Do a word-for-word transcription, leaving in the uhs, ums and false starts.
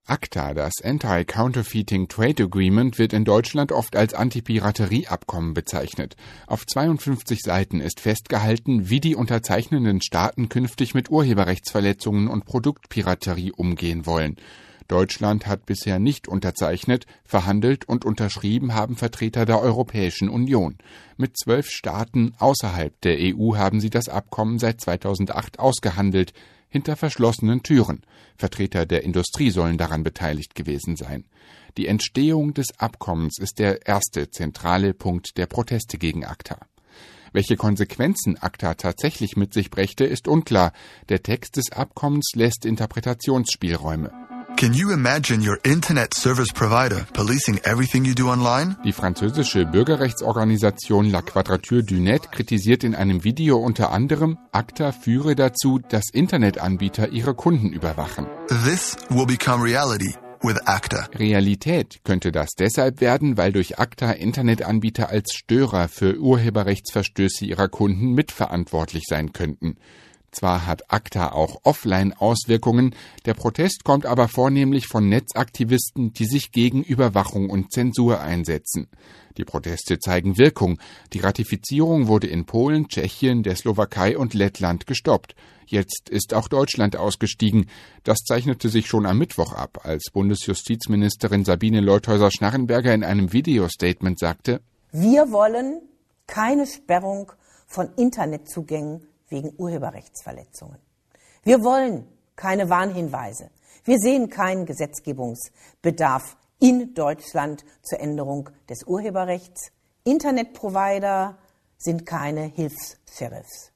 ACTA, das Anti-Counterfeiting Trade Agreement, wird in Deutschland oft als Anti-Piraterie-Abkommen bezeichnet. Auf zweiundfünfzig Seiten ist festgehalten, wie die unterzeichnenden Staaten künftig mit Urheberrechtsverletzungen und Produktpiraterie umgehen wollen. Deutschland hat bisher nicht unterzeichnet, verhandelt und unterschrieben haben Vertreter der Europäischen Union. Mit zwölf Staaten außerhalb der E U haben sie das Abkommen seit zweitausendacht ausgehandelt, hinter verschlossenen Türen. Vertreter der Industrie sollen daran beteiligt gewesen sein. Die Entstehung des Abkommens ist der erste zentrale Punkt der Proteste gegen ACTA. Welche Konsequenzen ACTA tatsächlich mit sich brächte, ist unklar. Der Text des Abkommens lässt Interpretationsspielräume. Can you imagine your internet service provider policing everything you do online? Die französische Bürgerrechtsorganisation La Quadrature du Net kritisiert in einem Video unter anderem, ACTA führe dazu, dass Internetanbieter ihre Kunden überwachen. This will become reality with ACTA. Realität könnte das deshalb werden, weil durch ACTA Internetanbieter als Störer für Urheberrechtsverstöße ihrer Kunden mitverantwortlich sein könnten. Zwar hat ACTA auch Offline-Auswirkungen, der Protest kommt aber vornehmlich von Netzaktivisten, die sich gegen Überwachung und Zensur einsetzen. Die Proteste zeigen Wirkung. Die Ratifizierung wurde in Polen, Tschechien, der Slowakei und Lettland gestoppt. Jetzt ist auch Deutschland ausgestiegen. Das zeichnete sich schon am Mittwoch ab, als Bundesjustizministerin Sabine Leutheusser-Schnarrenberger in einem Videostatement sagte: Wir wollen keine Sperrung von Internetzugängen wegen Urheberrechtsverletzungen. Wir wollen keine Warnhinweise. Wir sehen keinen Gesetzgebungsbedarf in Deutschland zur Änderung des Urheberrechts. Internetprovider sind keine Hilfs-Sheriffs.